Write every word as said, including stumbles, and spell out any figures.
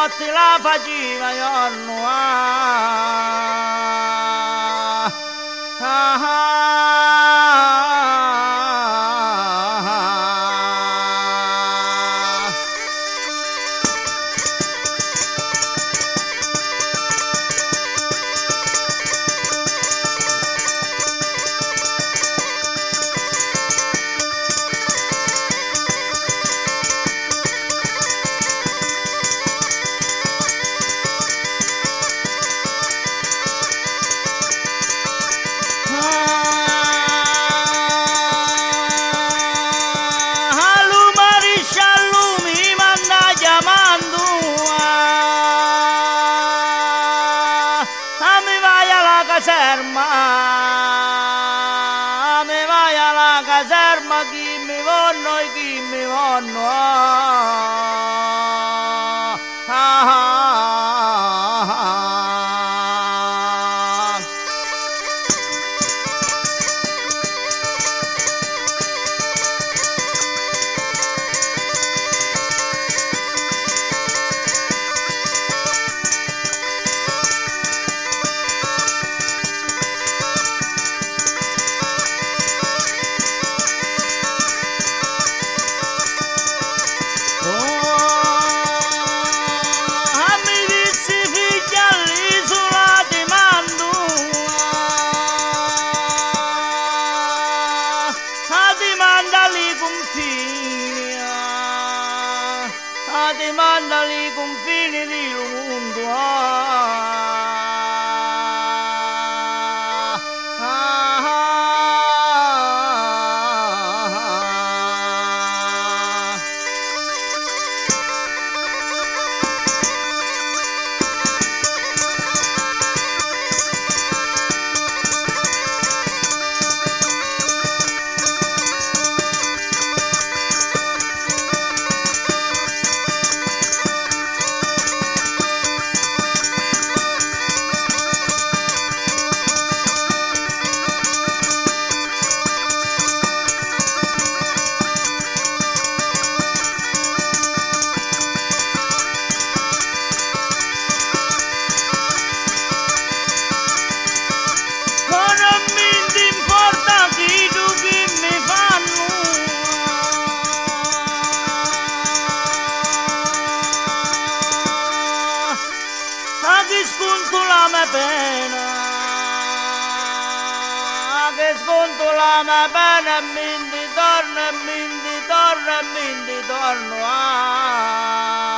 notte la faceva giorno. Ah, ah, ah. Caserma, mi vai alla caserma, chi mi vanno e chi mi vanno. Ah, ah, ah, ah. Ti manda i confini di mondo. Ah, ah, ah, ah. Che sconto la mia pena, che sconto la mia pena, e mi torno, e mi torno, e mi torno. Ah.